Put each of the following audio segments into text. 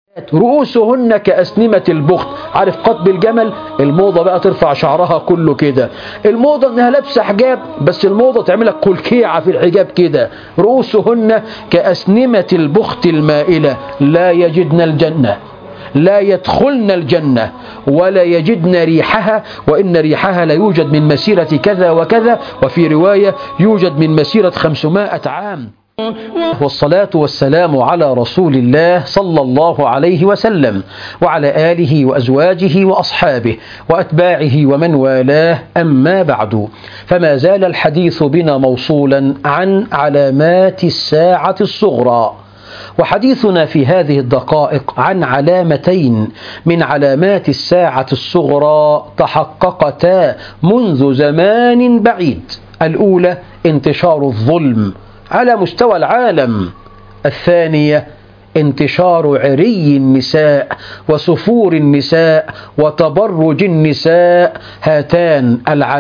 رؤوسهن كأسنمة البخت. عارف قطب الجمل؟ الموضة بقى ترفع شعرها كله كده. الموضة انها لابسة حجاب، بس الموضة تعملك كلكيعة في الحجاب كده. رؤوسهن كأسنمة البخت المائلة، لا يجدن الجنة، لا يدخلن الجنة، ولا يجدن ريحها، وإن ريحها لا يوجد من مسيرة كذا وكذا، وفي رواية يوجد من مسيرة 500 عام. والصلاة والسلام على رسول الله صلى الله عليه وسلم، وعلى آله وأزواجه وأصحابه وأتباعه ومن والاه، أما بعد، فما زال الحديث بنا موصولا عن علامات الساعة الصغرى، وحديثنا في هذه الدقائق عن علامتين من علامات الساعة الصغرى تحققتا منذ زمان بعيد. الأولى انتشار الظلم على مستوى العالم، الثانية انتشار عري النساء وسفور النساء وتبرج النساء. هاتان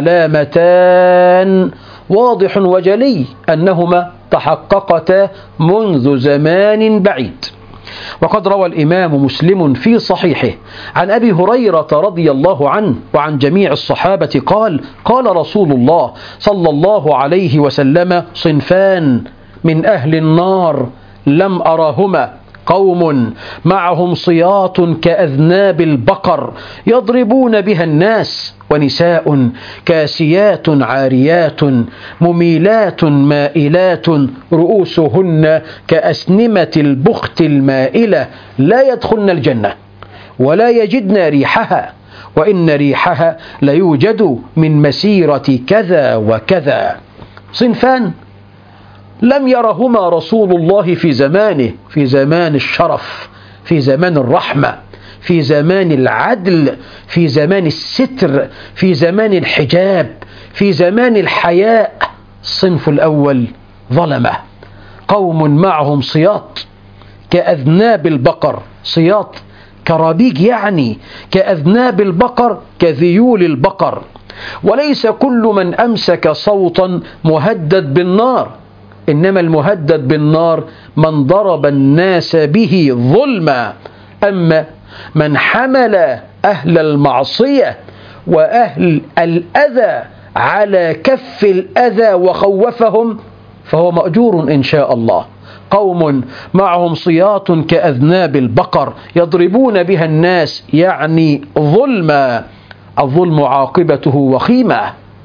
العلامتان واضح وجلي أنهما تحققتا منذ زمان بعيد. وقد روى الإمام مسلم في صحيحه عن أبي هريرة رضي الله عنه وعن جميع الصحابة قال: قال رسول الله صلى الله عليه وسلم: صنفان من أهل النار لم أرهما، قوم معهم صياط كأذناب البقر يضربون بها الناس، ونساء كاسيات عاريات مميلات مائلات رؤوسهن كأسنمة البخت المائلة، لا يدخلن الجنة ولا يجدن ريحها، وإن ريحها ليوجد من مسيرة كذا وكذا. صنفان لم يرهما رسول الله في زمانه، في زمان الشرف، في زمان الرحمة، في زمان العدل، في زمان الستر، في زمان الحجاب، في زمان الحياء. الصنف الأول ظلمة، قوم معهم صياط كأذناب البقر، صياط كرابيج يعني، كأذناب البقر كذيول البقر. وليس كل من أمسك صوتا مهدد بالنار، إنما المهدد بالنار من ضرب الناس به ظلما. أما من حمل أهل المعصية وأهل الأذى على كف الأذى وخوفهم فهو مأجور إن شاء الله. قوم معهم صياط كأذناب البقر يضربون بها الناس، يعني ظلما. الظلم عاقبته وخيمة.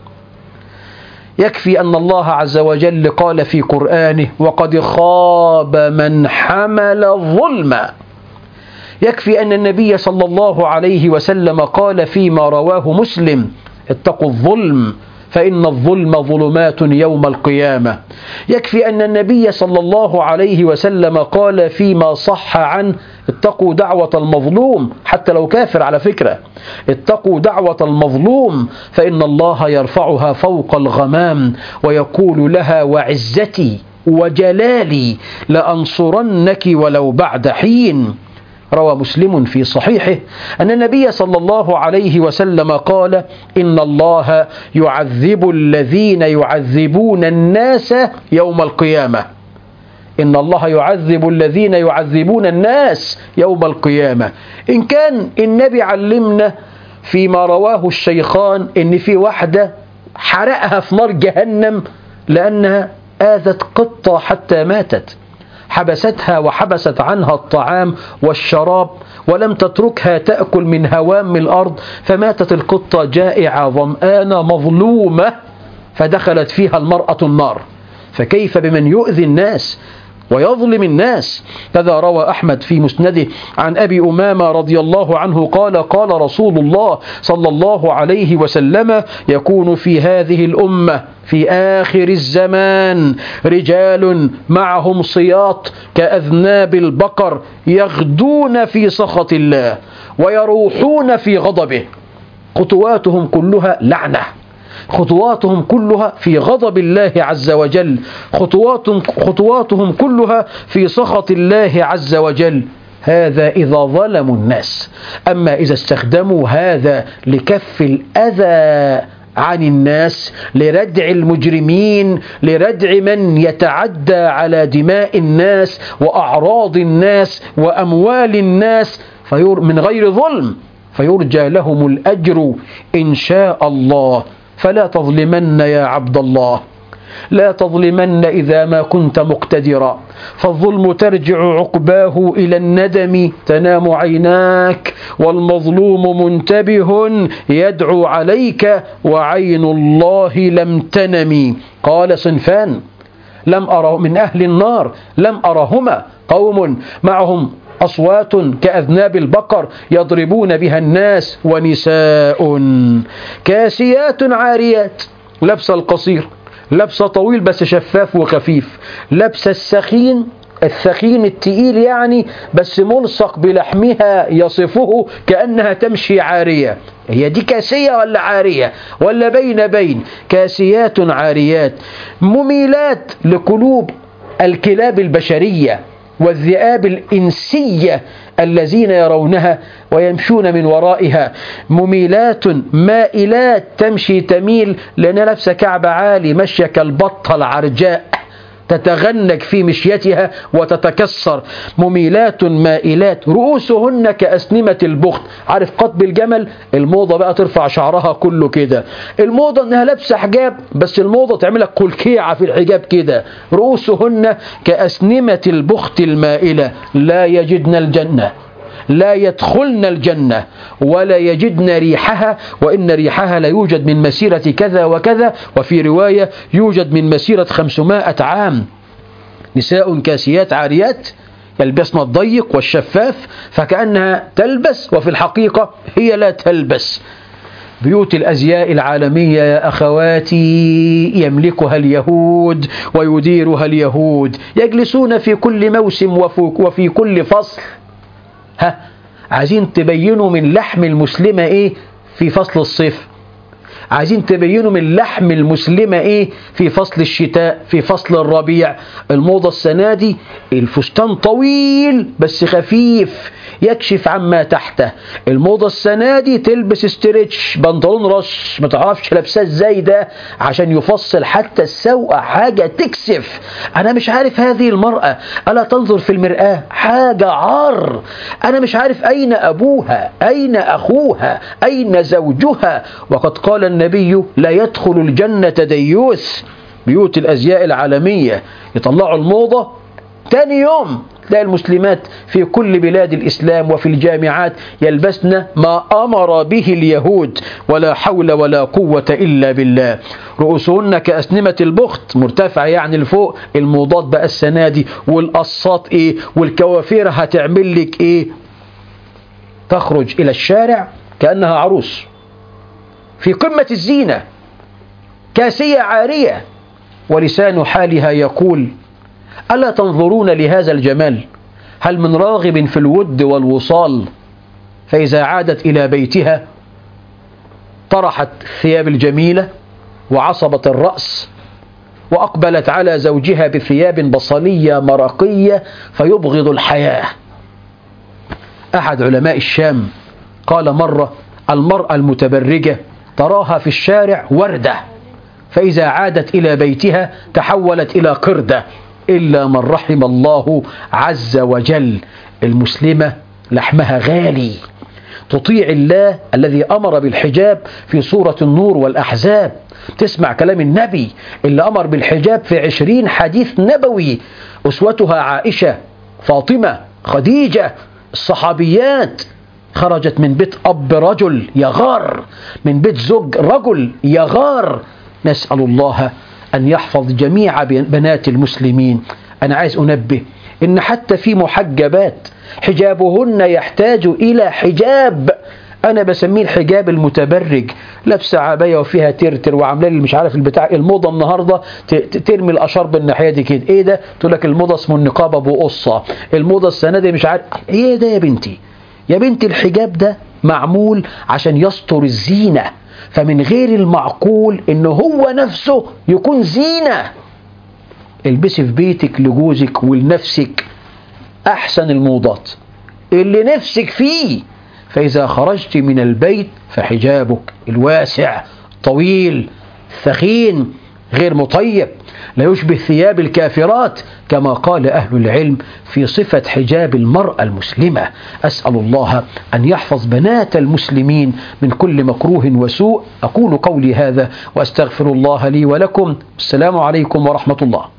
يكفي أن الله عز وجل قال في قرآنه: وقد خاب من حمل ظلما. يكفي أن النبي صلى الله عليه وسلم قال فيما رواه مسلم: اتقوا الظلم فإن الظلم ظلمات يوم القيامة. يكفي أن النبي صلى الله عليه وسلم قال فيما صح عنه: اتقوا دعوة المظلوم، حتى لو كافر على فكرة، اتقوا دعوة المظلوم فإن الله يرفعها فوق الغمام ويقول لها: وعزتي وجلالي لأنصرنك ولو بعد حين. روى مسلم في صحيحه أن النبي صلى الله عليه وسلم قال: إن الله يعذب الذين يعذبون الناس يوم القيامة. إن الله يعذب الذين يعذبون الناس يوم القيامة. إن كان النبي علمنا فيما رواه الشيخان إن في واحدة حرقها في نار جهنم لأنها آذت قطة حتى ماتت، حبستها وحبست عنها الطعام والشراب ولم تتركها تأكل من هوام الأرض، فماتت القطة جائعة ظمآنة مظلومة، فدخلت فيها المرأة النار. فكيف بمن يؤذي الناس ويظلم الناس؟ كذا روى أحمد في مسنده عن أبي أمامة رضي الله عنه قال: قال رسول الله صلى الله عليه وسلم: يكون في هذه الأمة في آخر الزمان رجال معهم صياط كأذناب البقر يغدون في سخط الله ويروحون في غضبه، خطواتهم كلها لعنة، خطواتهم كلها في غضب الله عز وجل، خطواتهم كلها في سخط الله عز وجل. هذا إذا ظلموا الناس. أما إذا استخدموا هذا لكف الأذى عن الناس لردع المجرمين، لردع من يتعدى على دماء الناس وأعراض الناس وأموال الناس من غير ظلم، فيرجى لهم الأجر إن شاء الله. فلا تظلمن يا عبد الله، لا تظلمن إذا ما كنت مقتدرا، فالظلم ترجع عقباه إلى الندم، تنام عيناك والمظلوم منتبه يدعو عليك وعين الله لم تنم. قال صنفان لم أرى من أهل النار لم أرهما، قوم معهم أصوات كأذناب البقر يضربون بها الناس، ونساء كاسيات عاريات، لبس القصير لبس طويل بس شفاف وخفيف، لبس الثخين التقيل يعني بس ملصق بلحمها يصفه كأنها تمشي عارية. هي دي كاسية ولا عارية ولا بين؟ كاسيات عاريات، مميلات لقلوب الكلاب البشرية والذئاب الإنسية الذين يرونها ويمشون من ورائها، مميلات مائلات، تمشي تميل لأنها لابسة كعب عالي، مشية كالبطة العرجاء تتغنج في مشيتها وتتكسر. مميلات مائلات، رؤوسهن كأسنمة البخت. عارف قطب الجمل؟ الموضة بقى ترفع شعرها كله كده، الموضة انها لابسة حجاب بس الموضة تعملك قلكيعة في الحجاب كده. رؤوسهن كأسنمة البخت المائلة، لا يجدن الجنة، لا يدخلن الجنة ولا يجدن ريحها، وإن ريحها لا يوجد من مسيرة كذا وكذا، وفي رواية يوجد من مسيرة 500 عام. نساء كاسيات عاريات يلبسن الضيق والشفاف فكأنها تلبس وفي الحقيقة هي لا تلبس. بيوت الأزياء العالمية يا أخواتي يملكها اليهود ويديرها اليهود، يجلسون في كل موسم وفي كل فصل. عايزين تبينوا من لحم المسلمة ايه في فصل الصيف، عايزين تبينوا من لحم المسلمة ايه في فصل الشتاء، في فصل الربيع. الموضة السنة دي الفستان طويل بس خفيف يكشف عما تحته. الموضة السنة دي تلبس استريتش، بنطلون رش ما تعرفش لابساه ازاي ده عشان يفصل حتى السوقة، حاجة تكسف. انا مش عارف هذه المرأة ألا تنظر في المرآة، حاجة عار. انا مش عارف اين ابوها، اين اخوها، اين زوجها. وقد قال النبي لا يدخل الجنة ديوث. بيوت الأزياء العالمية يطلعوا الموضة تاني يوم تلاقي المسلمات في كل بلاد الإسلام وفي الجامعات يلبسن ما أمر به اليهود، ولا حول ولا قوة إلا بالله. رؤوسهن كأسنمة البخت، مرتفعة يعني لفوق. الموضات بقى السنة دي والقصات إيه والكوافير هتعمل لك إيه، تخرج إلى الشارع كأنها عروس في قمة الزينة، كاسية عارية، ولسان حالها يقول ألا تنظرون لهذا الجمال؟ هل من راغب في الود والوصال؟ فإذا عادت إلى بيتها طرحت الثياب الجميلة وعصبت الرأس وأقبلت على زوجها بثياب بصلية مرقية فيبغض الحياة. أحد علماء الشام قال مرة المرأة المتبرجة تراها في الشارع وردة، فإذا عادت إلى بيتها تحولت إلى قردة، إلا من رحم الله عز وجل. المسلمة لحمها غالي، تطيع الله الذي أمر بالحجاب في سورة النور والأحزاب، تسمع كلام النبي اللي أمر بالحجاب في 20 حديث نبوي. أسوتها عائشة، فاطمة، خديجة، الصحابيات. خرجت من بيت أب رجل يغار، من بيت زوج رجل يغار. نسأل الله أن يحفظ جميع بنات المسلمين. أنا عايز أنبه إن حتى في محجبات حجابهن يحتاج إلى حجاب. أنا بسميه الحجاب المتبرج، لابسة عباية وفيها ترتر وعامله لي مش عارف البتاع. الموضة النهاردة ترمي الأشار بالناحية دي كده، إيه ده؟ تقول لك الموضة اسمه النقاب أبو قصة، الموضة السنة دي مش عارف إيه ده. يا بنتي يا بنتي الحجاب ده معمول عشان يستر الزينة، فمن غير المعقول إنه هو نفسه يكون زينة. البسي في بيتك لجوزك ولنفسك أحسن الموضات اللي نفسك فيه، فإذا خرجت من البيت فحجابك الواسع طويل ثخين غير مطيب، لا يشبه ثياب الكافرات كما قال أهل العلم في صفة حجاب المرأة المسلمة. أسأل الله أن يحفظ بنات المسلمين من كل مكروه وسوء. أقول قولي هذا وأستغفر الله لي ولكم. السلام عليكم ورحمة الله.